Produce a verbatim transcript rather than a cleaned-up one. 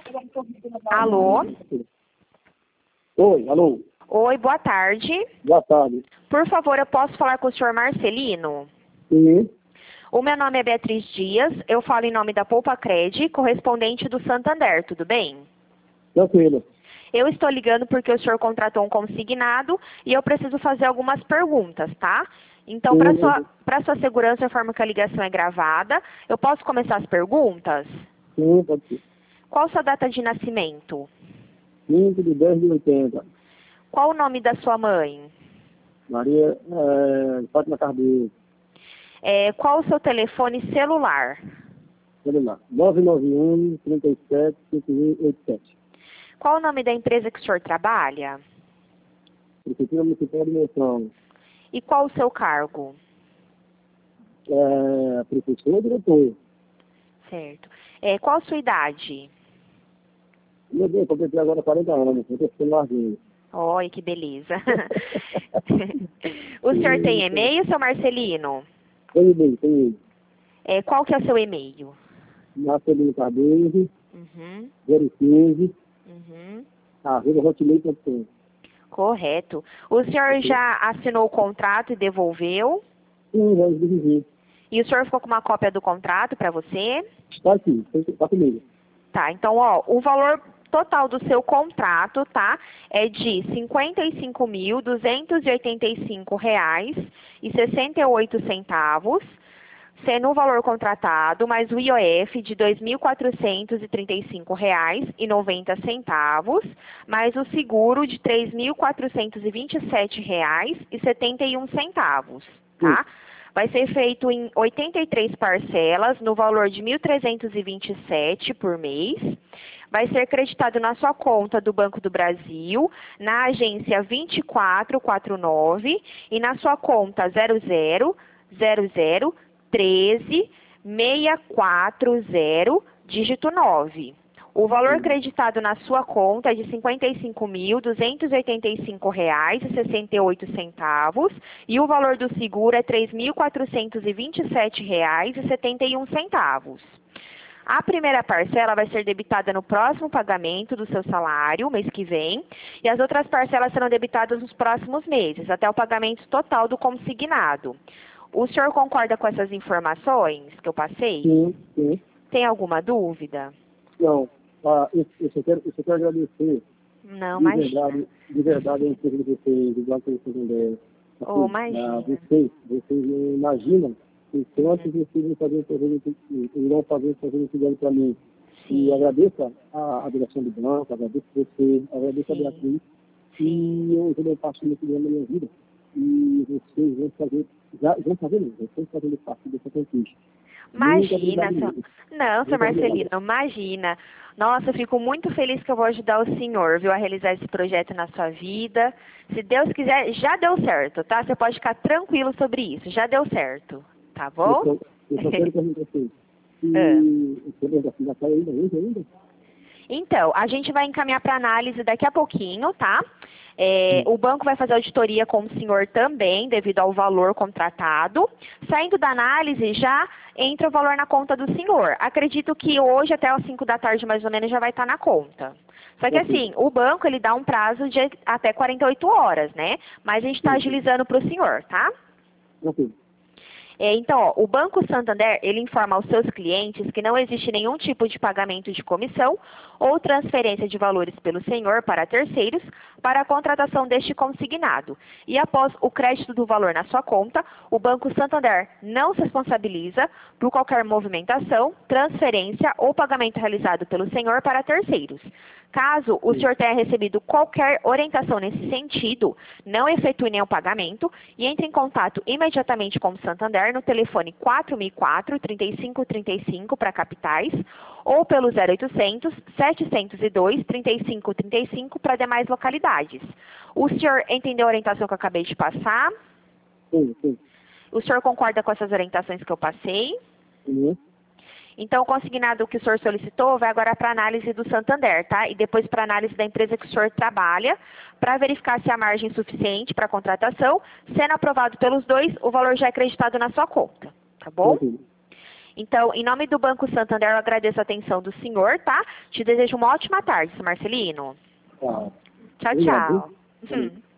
Alô? Oi, alô. Oi, boa tarde. Boa tarde. Por favor, eu posso falar com o senhor Marcelino? Sim, O meu nome é Beatriz Dias, eu falo em nome da Poupa Cred, correspondente do Santander, tudo bem? tranquilo. Eu estou ligando porque o senhor contratou um consignado e eu preciso fazer algumas perguntas, tá? Então, para Sim, sua, para sua segurança, eu informo que a ligação é gravada. Eu posso começar as perguntas? sim, pode ser. Qual sua data de nascimento? cinco de dez de oitenta. Qual o nome da sua mãe? Maria é, Fátima Cardoso. É, qual o seu telefone celular? Celular. nove nove um, trinta e sete, cinco um oito sete. Qual o nome da empresa que o senhor trabalha? Prefeitura Municipal de Monção. E qual o seu cargo? É, professor ou diretor? Certo. É, qual a sua idade? Meu Deus, eu completei agora quarenta anos. Eu estou ficando larguinho. Olha, que beleza. O senhor tem e-mail, seu Marcelino? Tem bem, tem É, qual que é o seu e-mail? Marcelino Cardoso, Uhum, zero quinze, uhum. arroba hotmail ponto com. Correto. O senhor já assinou o contrato e devolveu? Sim, vamos dirigir. E o senhor ficou com uma cópia do contrato para você? Está aqui, está comigo. Tá, então, ó, o valor total do seu contrato, tá, é de cinquenta e cinco mil, duzentos e oitenta e cinco reais e sessenta e oito centavos, sendo o valor contratado mais o I O F de dois mil quatrocentos e trinta e cinco reais e noventa centavos, mais o seguro de três mil quatrocentos e vinte e sete reais e setenta e um centavos, tá? Vai ser feito em oitenta e três parcelas, no valor de mil trezentos e vinte e sete por mês. Vai ser creditado na sua conta do Banco do Brasil, na agência vinte e quatro quarenta e nove e na sua conta zero zero zero zero treze seis quatro zero, dígito nove. O valor creditado na sua conta é de cinquenta e cinco mil, duzentos e oitenta e cinco reais e sessenta e oito centavos e o valor do seguro é três mil quatrocentos e vinte e sete reais e setenta e um centavos. A primeira parcela vai ser debitada no próximo pagamento do seu salário, mês que vem, e as outras parcelas serão debitadas nos próximos meses, até o pagamento total do consignado. O senhor concorda com essas informações que eu passei? Sim, sim. Tem alguma dúvida? Não, ah, eu, eu, só quero, eu só quero agradecer Não, de imagina. verdade, de verdade a empresa de vocês, do Banco de Santander. Oh, Assim, ah, imagina. vocês, vocês não imaginam o quanto vocês vão fazer um presente, irão fazer um presente grande para mim. E Sim, agradeço a, a direção do banco, agradeço você, agradeço a sim, Beatriz. sim. E eu já dei parte muito grande da minha vida. E vocês vão fazer, já vão fazer mesmo, vocês estão fazendo parte dessa conquista. Muito Imagina, obrigado seu... mesmo. Não, seu Muito obrigado. Marcelino, imagina. Nossa, eu fico muito feliz que eu vou ajudar o senhor, viu, a realizar esse projeto na sua vida. Se Deus quiser, já deu certo, tá? Você pode ficar tranquilo sobre isso, já deu certo, tá Eu bom? só, eu só quero perguntar assim, Ah. se você ainda já está ainda, hoje ainda? Então, a gente vai encaminhar para análise daqui a pouquinho, tá? É, o banco vai fazer auditoria com o senhor também, devido ao valor contratado. Saindo da análise, já entra o valor na conta do senhor. Acredito que hoje, até as cinco da tarde, mais ou menos, já vai estar na conta. Só que Ok. assim, o banco, ele dá um prazo de até quarenta e oito horas, né? Mas a gente está Sim, sim. agilizando para o senhor, tá? Ok. É, então, ó, o Banco Santander, ele informa aos seus clientes que não existe nenhum tipo de pagamento de comissão ou transferência de valores pelo senhor para terceiros para a contratação deste consignado. E após o crédito do valor na sua conta, o Banco Santander não se responsabiliza por qualquer movimentação, transferência ou pagamento realizado pelo senhor para terceiros. Caso o senhor tenha recebido qualquer orientação nesse sentido, não efetue nenhum pagamento e entre em contato imediatamente com o Santander no telefone quatro mil e quatro, trinta e cinco trinta e cinco para capitais ou pelo zero oitocentos, setecentos e dois, trinta e cinco trinta e cinco para demais localidades. O senhor entendeu a orientação que eu acabei de passar? Sim, sim. O senhor concorda com essas orientações que eu passei? Sim. Então, o consignado que o senhor solicitou vai agora para análise do Santander, tá? E depois para análise da empresa que o senhor trabalha, para verificar se há margem suficiente para a contratação. Sendo aprovado pelos dois, o valor já é acreditado na sua conta, tá bom? Tranquilo. Então, em nome do Banco Santander, eu agradeço a atenção do senhor, tá? Te desejo uma ótima tarde, seu Marcelino. Tá. Tchau, Obrigado. tchau. Uhum.